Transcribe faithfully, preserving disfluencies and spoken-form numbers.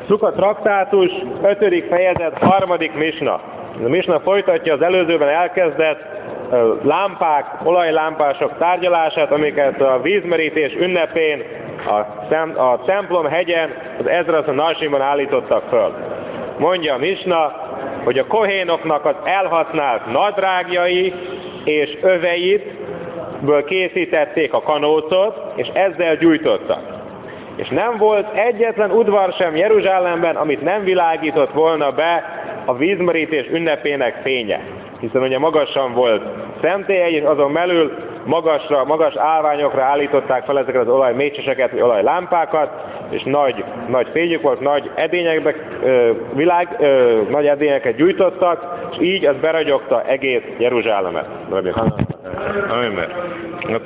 Szuka traktátus, ötödik fejezet, harmadik misna. A misna folytatja az előzőben elkezdett lámpák, olajlámpások tárgyalását, amiket a vízmerítés ünnepén a, szem, a templom hegyen, az Ezra Nasimban állítottak föl. Mondja a misna, hogy a kohénoknak az elhasznált nadrágjai és öveitből készítették a kanócot, és ezzel gyújtottak. És nem volt egyetlen udvar sem Jeruzsálemben, amit nem világított volna be a vízmerítés ünnepének fénye. Hiszen ugye magasan volt szentély, és azon belül magasra, magas állványokra állították fel ezeket az olajmécseseket, vagy olajlámpákat, és nagy, nagy fényük volt, nagy edényekbe, ö, világ, ö, nagy edényeket gyújtottak, és így az beragyogta egész Jeruzsálemet. Amen.